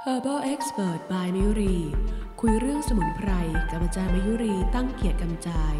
Herbal Expert by มยุรีคุยเรื่องสมุนไพรกับอาจารย์มยุรีตั้งเกียรติกำจาย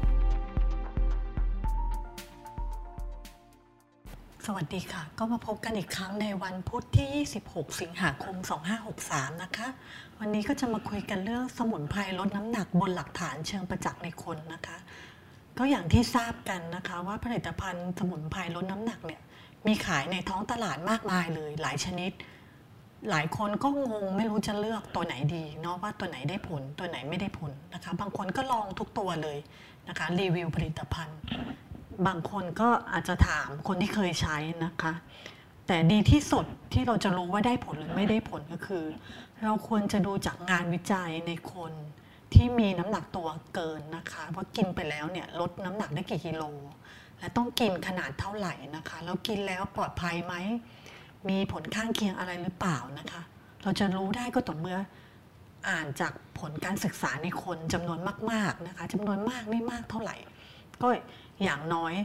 สวัสดีค่ะก็มาพบกันอีกครั้งในวันพุธที่26สิงหาคม2563นะคะวันนี้ก็จะมาคุยกันเรื่องสมุนไพรลดน้ำหนักบนหลักฐานเชิงประจักษ์ในคนนะคะก็อย่างที่ทราบกันนะคะว่าผลิตภัณฑ์สมุนไพรลดน้ำหนักเนี่ยมีขายในท้องตลาดมากมายเลยหลายชนิดหลายคนก็งงไม่รู้จะเลือกตัวไหนดีเนาะว่าตัวไหนได้ผลตัวไหนไม่ได้ผลนะคะบางคนก็ลองทุกตัวเลยนะคะรีวิวผลิตภัณฑ์บางคนก็อาจจะถามคนที่เคยใช้นะคะแต่ดีที่สุดที่เราจะรู้ว่าได้ผลหรือไม่ได้ผลก็คือเราควรจะดูจากงานวิจัยในคนที่มีน้ำหนักตัวเกินนะคะว่ากินไปแล้วเนี่ยลดน้ำหนักได้กี่กิโลและต้องกินขนาดเท่าไหร่นะคะแล้วกินแล้วปลอดภัยไหมมีผลข้างเคียงอะไรหรือเปล่านะคะเราจะรู้ได้ก็ต่อเมื่ออ่านจากผลการศึกษาในคนจำนวนมากๆนะคะจำนวนมากไม่มากเท่าไหร่ก็อย่างน้อย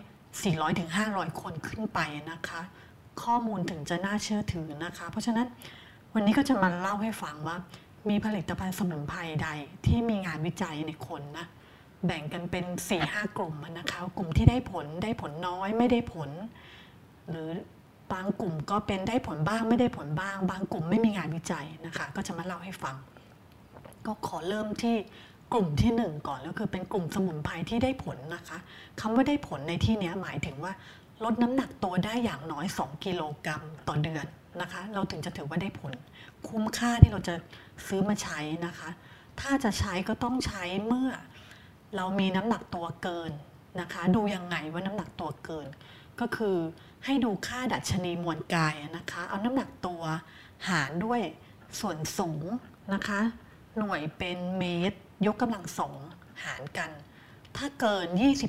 400-500 คนขึ้นไปนะคะข้อมูลถึงจะน่าเชื่อถือนะคะเพราะฉะนั้นวันนี้ก็จะมาเล่าให้ฟังว่ามีผลิตภัณฑ์สมุนไพรใดที่มีงานวิจัยในคนนะแบ่งกันเป็น 4-5 กลุ่มนะคะกลุ่มที่ได้ผลน้อยไม่ได้ผลหรือบางกลุ่มก็เป็นได้ผลบ้างไม่ได้ผลบ้างบางกลุ่มไม่มีงานวิจัยนะคะก็จะมาเล่าให้ฟังก็ขอเริ่มที่กลุ่มที่1ก่อนแล้วคือเป็นกลุ่มสมุนไพรที่ได้ผลนะคะคำว่าได้ผลในที่นี้หมายถึงว่าลดน้ำหนักตัวได้อย่างน้อย2กิโลกรัมต่อเดือนนะคะเราถึงจะถือว่าได้ผลคุ้มค่าที่เราจะซื้อมาใช้นะคะถ้าจะใช้ก็ต้องใช้เมื่อเรามีน้ำหนักตัวเกินนะคะดูยังไงว่าน้ำหนักตัวเกินก็คือให้ดูค่าดัชนีมวลกายนะคะเอาน้ำหนักตัวหารด้วยส่วนสูงนะคะหน่วยเป็นเมตรยกกำลัง2หารกันถ้าเกิน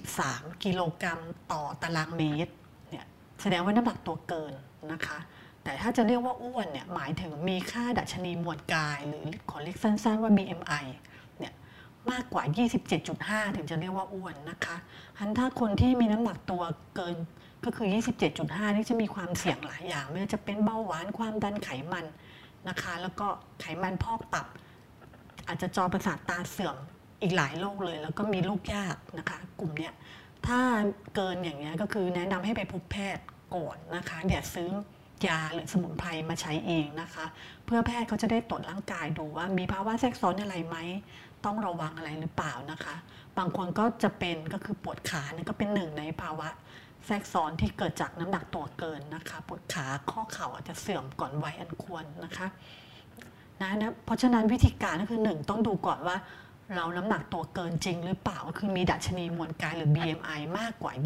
23กิโลกรัมต่อตารางเมตรเนี่ยแสดงว่าน้ำหนักตัวเกินนะคะแต่ถ้าจะเรียกว่าอ้วนเนี่ยหมายถึงมีค่าดัชนีมวลกายหรือขอเรียกสั้นๆว่า BMI เนี่ยมากกว่า 27.5 ถึงจะเรียกว่าอ้วนนะคะถ้าคนที่มีน้ำหนักตัวเกินก็คือ 27.5 นี่จะมีความเสี่ยงหลายอย่างไม่ว่าจะเป็นเบาหวานความดันไขมันนะคะแล้วก็ไขมันพอกตับอาจจะจอประสาทตาเสื่อมอีกหลายโรคเลยแล้วก็มีลูกยากนะคะกลุ่มเนี้ยถ้าเกินอย่างเงี้ยก็คือแนะนำให้ไปพบแพทย์ก่อนนะคะอย่าซื้อยาหรือสมุนไพรมาใช้เองนะคะเพื่อแพทย์เขาจะได้ตรวจร่างกายดูว่ามีภาวะแทรกซ้อนอะไรไหมต้องระวังอะไรหรือเปล่านะคะบางคนก็จะเป็นก็คือปวดขาเนี่ยก็เป็นหนึ่งในภาวะแทรกซ้อนที่เกิดจากน้ำหนักตัวเกินนะคะปวดขาข้อเข่าอาจจะเสื่อมก่อนวัยอันควรนะคะเพราะฉะนั้นวิธีการก็คือ1ต้องดูก่อนว่าเราน้ำหนักตัวเกินจริงหรือเปล่าคือมีดัชนีมวลกายหรือ BMI มากกว่า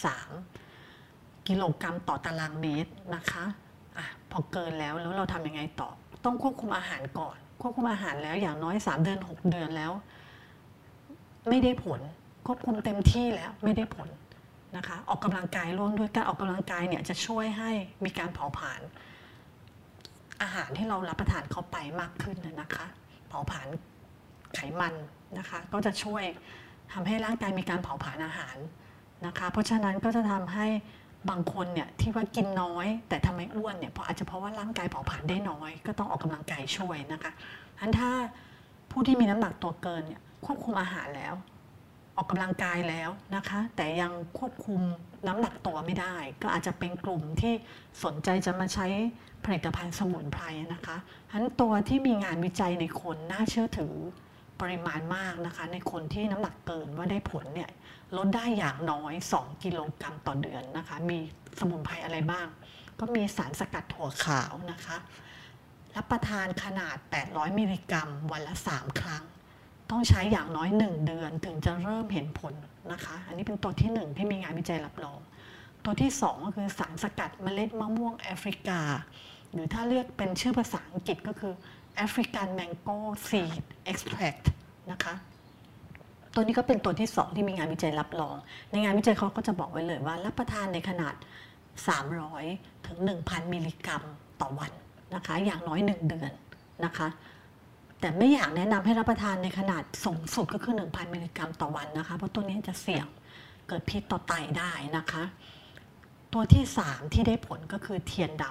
23กิโลกรัมต่อตารางเมตรนะคะพอเกินแล้วเราทำยังไงต่อต้องควบคุมอาหารก่อนควบคุมอาหารแล้วอย่างน้อย3เดือน6เดือนแล้วไม่ได้ผลควบคุมเต็มที่แล้วไม่ได้ผลนะคะออกกำลังกายร่วมด้วยการออกกำลังกายเนี่ยจะช่วยให้มีการเผาผลาญอาหารที่เรารับประทานเข้าไปมากขึ้นนะคะเผาผลาญไขมันนะคะก็จะช่วยทำให้ร่างกายมีการเผาผลาญอาหารนะคะเพราะฉะนั้นก็จะทำให้บางคนเนี่ยที่ว่ากินน้อยแต่ทำไมอ้วนเนี่ยอาจจะเพราะว่าร่างกายเผาผลาญได้น้อยก็ต้องออกกำลังกายช่วยนะคะถ้าผู้ที่มีน้ำหนักตัวเกินเนี่ยควบคุมอาหารแล้วออกกำลังกายแล้วนะคะแต่ยังควบคุมน้ำหนักตัวไม่ได้ก็อาจจะเป็นกลุ่มที่สนใจจะมาใช้ผลิตภัณฑ์สมุนไพรนะคะตัวที่มีงานวิจัยในคนน่าเชื่อถือปริมาณมากนะคะในคนที่น้ำหนักเกินว่าได้ผลเนี่ยลดได้อย่างน้อย2กิโลกรัมต่อเดือนนะคะมีสมุนไพรอะไรบ้างก็มีสารสกัดถั่วขาวนะคะรับประทานขนาด800มิลลิกรัมวันละ3ครั้งต้องใช้อย่างน้อย1เดือนถึงจะเริ่มเห็นผลนะคะอันนี้เป็นตัวที่1ที่มีงานวิจัยรับรองตัวที่2ก็คือสารสกัดเมล็ดมะม่วงแอฟริกาหรือถ้าเรียกเป็นชื่อภาษาอังกฤษก็คือ African Mango Seed Extract นะคะตัวนี้ก็เป็นตัวที่2ที่มีงานวิจัยรับรองในงานวิจัยเขาก็จะบอกไว้เลยว่ารับประทานในขนาด300 ถึง 1,000 มิลลิกรัมต่อวันนะคะอย่างน้อย1เดือนนะคะแต่ไม่อยากแนะนำให้รับประทานในขนาดสูงสุดก็คือ 1,000 มิลลิกรัมต่อวันนะคะเพราะตัวนี้จะเสี่ยงเกิดพิษต่อไตได้นะคะตัวที่3ที่ได้ผลก็คือเทียนด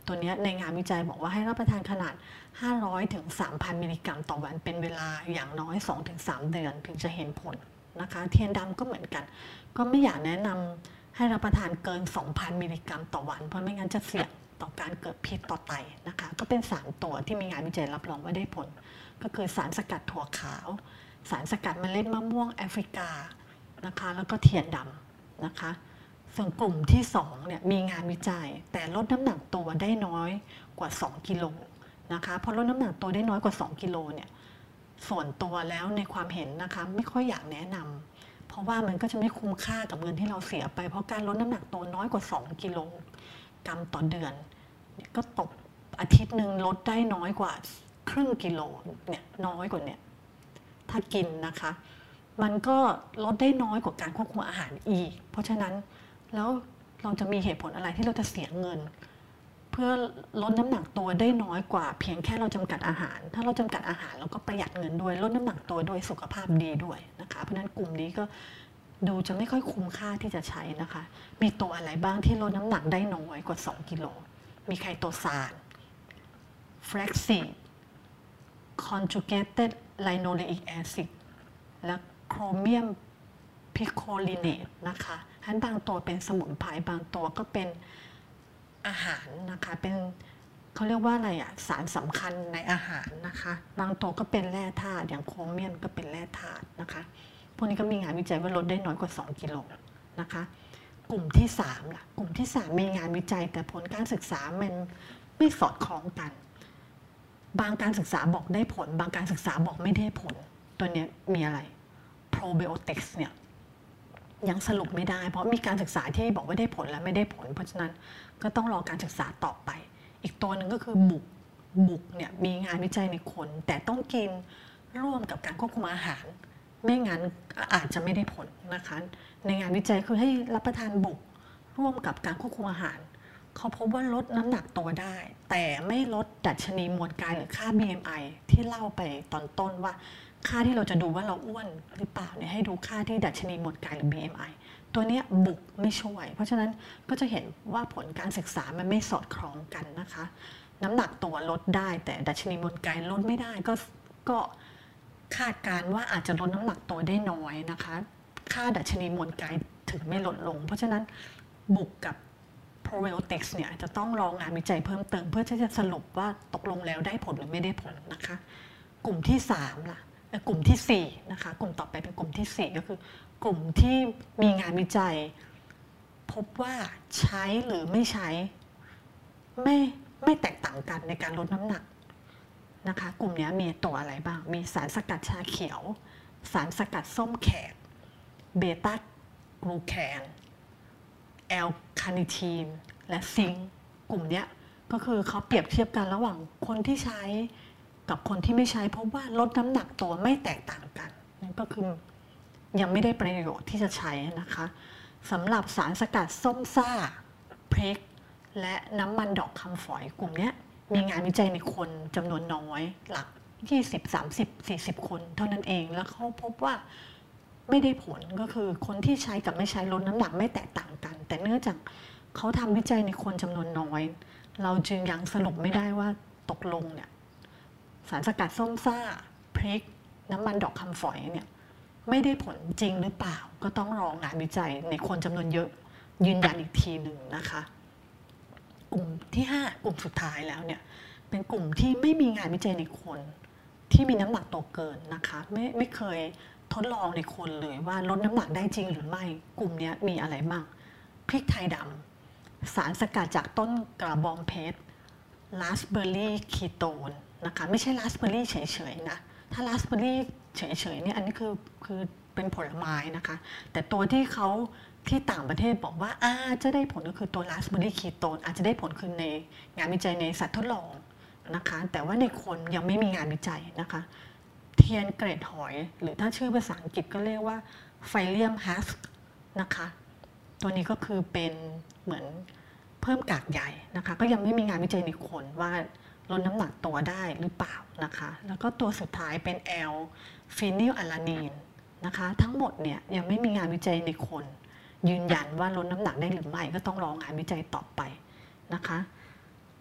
ตัวนี้ในงานวิจัยบอกว่าให้รับประทานขนาด 500 ถึง 3,000 มิลลิกรัมต่อวันเป็นเวลาอย่างน้อย 2-3 เดือนถึงจะเห็นผลนะคะเทียนดำก็เหมือนกันก็ไม่อยากแนะนำให้รับประทานเกิน 2,000 มิลลิกรัมต่อวันเพราะไม่งั้นจะเสี่ยงต่อการเกิดพิษต่อไตนะคะก็เป็น3ตัวที่มีงานวิจัยรับรองว่าได้ผลก็คือสารสกัดถั่วขาวสารสกัดเมล็ดมะม่วงแอฟริกานะคะแล้วก็เทียนดำนะคะส่วนกลุ่มที่2เนี่ยมีงานวิจัยแต่ลดน้ำหนักตัวได้น้อยกว่า2กิโลนะคะพอลดน้ำหนักตัวได้น้อยกว่า2กิโลเนี่ยส่วนตัวแล้วในความเห็นนะคะไม่ค่อยอยากแนะนำเพราะว่ามันก็จะไม่คุ้มค่ากับเงินที่เราเสียไปเพราะการลดน้ำหนักตัวน้อยกว่า2กิโลกรัมต่อเดือนก็ตกอาทิตย์หนึ่งลดได้น้อยกว่าครึ่งกิโลเนี่ยน้อยกว่าเนี่ยถ้ากินนะคะมันก็ลดได้น้อยกว่าการควบคุมอาหารอีกเพราะฉะนั้นแล้วเราจะมีเหตุผลอะไรที่เราจะเสียเงินเพื่อลดน้ำหนักตัวได้น้อยกว่าเพียงแค่เราจำกัดอาหารถ้าเราจำกัดอาหารเราก็ประหยัดเงินด้วยลดน้ำหนักตัวด้วยสุขภาพดีด้วยนะคะเพราะฉะนั้นกลุ่มนี้ก็ดูจะไม่ค่อยคุ้มค่าที่จะใช้นะคะมีตัวอะไรบ้างที่ลดน้ำหนักได้น้อยกว่า2กิโลมีไคโตซานแฟลกซีดconjugated linoleic acid และโครเมียมพิโคลิเนตนะคะทั้นบางตัวเป็นสมุนไพรบางตัวก็เป็นอาหารนะคะเป็นเขาเรียกว่าอะไรอะสารสำคัญในอาหารนะคะบางตัวก็เป็นแร่ธาตุอย่างโครเมียมก็เป็นแร่ธาตุนะคะพวกนี้ก็มีงานวิจัยว่าลดได้น้อยกว่า2กิโลนะคะกลุ่มที่3ล่ะกลุ่มที่3มีงานวิจัยแต่ผลการศึกษามันไม่สอดคล้องกันบางการศึกษาบอกได้ผลบางการศึกษาบอกไม่ได้ผลตัวนี้มีอะไร probiotics เนี่ยยังสรุปไม่ได้เพราะมีการศึกษาที่บอกว่าได้ผลและไม่ได้ผลเพราะฉะนั้นก็ต้องรอการศึกษาต่อไปอีกตัวหนึ่งก็คือบุกเนี่ยมีงานวิจัยในคนแต่ต้องกินร่วมกับการควบคุมอาหารไม่งั้นอาจจะไม่ได้ผลนะคะในงานวิจัยคือให้รับประทานบุกร่วมกับการควบคุมอาหารเขาพบว่าลดน้ำหนักตัวได้แต่ไม่ลดดัชนีมวลกายหรือค่า BMI ที่เล่าไปตอนต้นว่าค่าที่เราจะดูว่าเราอ้วนหรือเปล่าเนี่ยให้ดูค่าที่ดัชนีมวลกายหรือ BMI ตัวนี้บุกไม่ช่วยเพราะฉะนั้นก็จะเห็นว่าผลการศึกษามันไม่สอดคล้องกันนะคะน้ำหนักตัวลดได้แต่ดัชนีมวลกายลดไม่ได้ก็คาดการว่าอาจจะลดน้ำหนักตัวได้น้อยนะคะค่าดัชนีมวลกายถึงไม่ลดลงเพราะฉะนั้นบุกกับprobiotics เนี่ยจะต้องรองานวิจัยเพิ่มเติมเพื่อที่จะสรุปว่าตกลงแล้วได้ผลหรือไม่ได้ผลนะคะกลุ่มที่3ล่ะกลุ่มที่4นะคะกลุ่มต่อไปเป็นกลุ่มที่4ก็คือกลุ่มที่มีงานวิจัยพบว่าใช้หรือไม่ใช้ไม่แตกต่างกันในการลดน้ำหนักนะคะกลุ่มนี้มีตัวอะไรบ้างมีสารสกัดชาเขียวสารสกัดส้มแขกเบต้ากลูแคนแอลคาเนทีนและซิงค์กลุ่มนี้ก็คือเขาเปรียบเทียบกันระหว่างคนที่ใช้กับคนที่ไม่ใช้พบว่าลดน้ำหนักตัวไม่แตกต่างกันนั่นก็คือยังไม่ได้ประโยชน์ที่จะใช้นะคะสำหรับสารสกัดส้มซ่าพริกและน้ำมันดอกคำฝอยกลุ่มนี้มีงานวิจัยในคนจำนวนน้อยหลัก20 30 40 คนเท่านั้นเองแล้วเขาพบว่าไม่ได้ผลก็คือคนที่ใช้กับไม่ใช้ลดน้ำหนักไม่แตกต่างกันแต่เนื่องจากเขาทำวิจัยในคนจำนวนน้อยเราจึงยังสรุปไม่ได้ว่าตกลงเนี่ยสารสกัดส้มซ่าพริกน้ำมันดอกคำฝอยเนี่ยไม่ได้ผลจริงหรือเปล่าก็ต้องรองานวิจัยในคนจำนวนเยอะยืนยันอีกทีหนึ่งนะคะกลุ่มที่5กลุ่มสุดท้ายแล้วเนี่ยเป็นกลุ่มที่ไม่มีงานวิจัยในคนที่มีน้ำหนักตัวเกินนะคะไม่เคยทดลองในคนเลยว่าลดน้ำหนักได้จริงหรือไม่กลุ่มนี้มีอะไรบ้างพริกไทยดำสารสกัดจากต้นกระบองเพชรราสเบอร์รี่คีโตนนะคะไม่ใช่ราสเบอร์รี่เฉยๆนะถ้าราสเบอร์รี่เฉยๆเนี่ยอันนี้คือเป็นผลไม้นะคะแต่ตัวที่เขาที่ต่างประเทศบอกว่าจะได้ผลก็คือตัวราสเบอร์รี่คีโตนอาจจะได้ผลคือในงานวิจัยในสัตว์ทดลองนะคะแต่ว่าในคนยังไม่มีงานวิจัยนะคะเทียนเกรดหอยหรือถ้าชื่อภาษาอังกฤษก็เรียกว่าไฟเลียมฮัสนะคะตัวนี้ก็คือเป็นเหมือนเพิ่มกากใยนะคะก็ยังไม่มีงานวิจัยในคนว่าลดน้ำหนักตัวได้หรือเปล่านะคะแล้วก็ตัวสุดท้ายเป็นแอลฟีนิลอะลานีนนะคะทั้งหมดเนี่ยยังไม่มีงานวิจัยในคนยืนยันว่าลดน้ำหนักได้หรือไม่ก็ต้องรองานวิจัยต่อไปนะคะ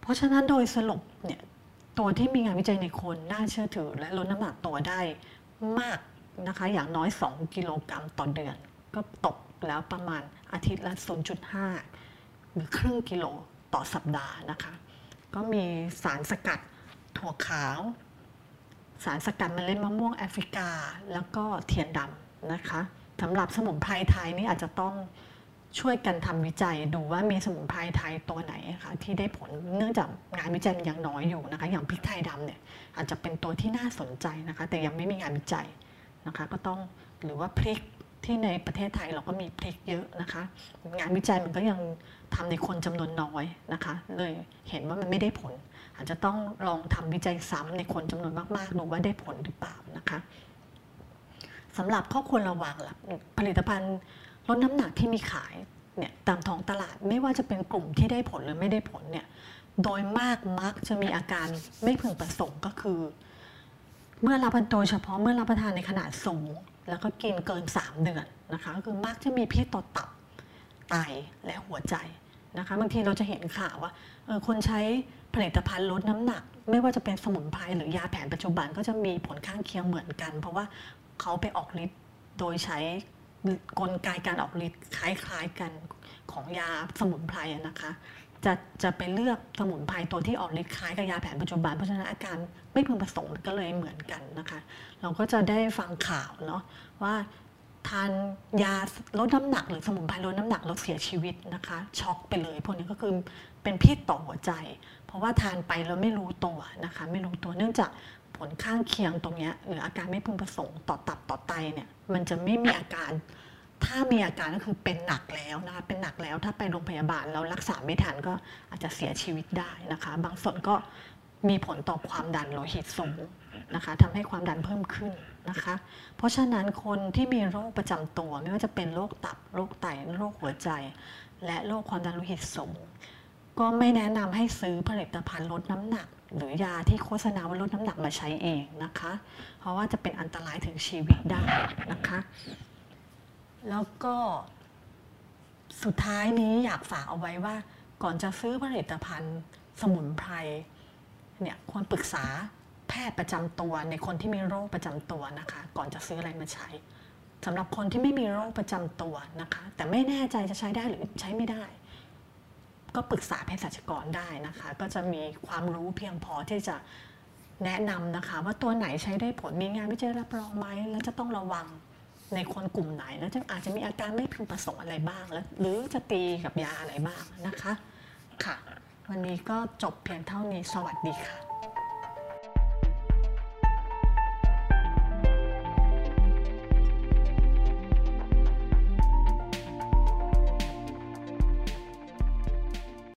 เพราะฉะนั้นโดยสรุปเนี่ยตัวที่มีงานวิจัยในคนน่าเชื่อถือและลดน้ำหนักตัวได้มากนะคะอย่างน้อย2กิโลกรัมต่อเดือนก็ตกแล้วประมาณอาทิตย์ละ 0.5 หรือครึ่งกิโลต่อสัปดาห์นะคะก็มีสารสกัดถั่วขาวสารสกัดเมล็ดมะม่วงแอฟริกาแล้วก็เทียนดำนะคะสำหรับสมุนไพรไทยนี่อาจจะต้องช่วยกันทำวิจัยดูว่ามีสมุนไพรไทยตัวไหนคะที่ได้ผลเนื่องจากงานวิจัยมันยังน้อยอยู่นะคะอย่างพริกไทยดำเนี่ยอาจจะเป็นตัวที่น่าสนใจนะคะแต่ยังไม่มีงานวิจัยนะคะก็ต้องหรือว่าพริกที่ในประเทศไทยเราก็มีพริกเยอะนะคะงานวิจัยมันก็ยังทำในคนจำนวนน้อยนะคะเลยเห็นว่ามันไม่ได้ผลอาจจะต้องลองทำวิจัยซ้ำในคนจำนวนมากๆดูว่าได้ผลหรือเปล่านะคะสำหรับข้อควรระวังล่ะผลิตภัณฑ์ลดน้ำหนักที่มีขายเนี่ยตามท้องตลาดไม่ว่าจะเป็นกลุ่มที่ได้ผลหรือไม่ได้ผลเนี่ยโดยมากมักจะมีอาการไม่พึงประสงค์ก็คือเมื่อรับประทานโดยเฉพาะเมื่อรับประทานในขนาดสูงแล้วก็กินเกิน3 เดือนนะคะก็คือมักจะมีพิษต่อตับไตและหัวใจนะคะบางทีเราจะเห็นข่าวว่าคนใช้ผลิตภัณฑ์ลดน้ำหนักไม่ว่าจะเป็นสมุนไพรหรือยาแผนปัจจุบันก็จะมีผลข้างเคียงเหมือนกันเพราะว่าเขาไปออกฤทธิ์โดยใช้กลไกการออกฤทธิ์คล้ายๆกันของยาสมุนไพรนะคะจะไปเลือกสมุนไพรตัวที่ออกฤทธิ์คล้ายกับยาแผนปัจจุบันเพราะฉะนั้นอาการไม่พึงประสงค์ก็เลยเหมือนกันนะคะเราก็จะได้ฟังข่าวเนาะว่าทานยาลดน้ำหนักหรือสมุนไพรลดน้ำหนักแล้วเสียชีวิตนะคะช็อกไปเลยพวกนี้ก็คือเป็นพิษต่อหัวใจเพราะว่าทานไปแล้วไม่รู้ตัวนะคะไม่รู้ตัวเนื่องจากผลข้างเคียงตรงนี้หรืออาการไม่พึงประสงค์ต่อตับต่อไตเนี่ยมันจะไม่มีอาการถ้ามีอาการก็คือเป็นหนักแล้วนะคะเป็นหนักแล้วถ้าไปโรงพยาบาลแล้วรักษาไม่ทันก็อาจจะเสียชีวิตได้นะคะบางส่วนก็มีผลต่อความดันโลหิตสูงนะคะทำให้ความดันเพิ่มขึ้นนะคะเพราะฉะนั้นคนที่มีโรคประจำตัวไม่ว่าจะเป็นโรคตับโรคไตโรคหัวใจและโรคความดันโลหิตสูงก็ไม่แนะนำให้ซื้อผลิตภัณฑ์ลดน้ำหนักหรือยาที่โฆษณาว่าลดน้ำหนักมาใช้เองนะคะเพราะว่าจะเป็นอันตรายถึงชีวิตได้นะคะแล้วก็สุดท้ายนี้อยากฝากเอาไว้ว่าก่อนจะซื้อผลิตภัณฑ์สมุนไพรเนี่ยควรปรึกษาแพทย์ประจำตัวในคนที่มีโรคประจำตัวนะคะก่อนจะซื้ออะไรมาใช้สำหรับคนที่ไม่มีโรคประจำตัวนะคะแต่ไม่แน่ใจจะใช้ได้หรือใช้ไม่ได้ก็ปรึกษาเภสัชกรได้นะคะก็จะมีความรู้เพียงพอที่จะแนะนำนะคะว่าตัวไหนใช้ได้ผลมีงานวิจัยรับรองไหมแล้วจะต้องระวังในคนกลุ่มไหนแล้วอาจจะมีอาการไม่พึงประสงค์อะไรบ้างแล้วหรือจะตีกับยาอะไรบ้างนะคะค่ะวันนี้ก็จบเพียงเท่านี้สวัสดีค่ะ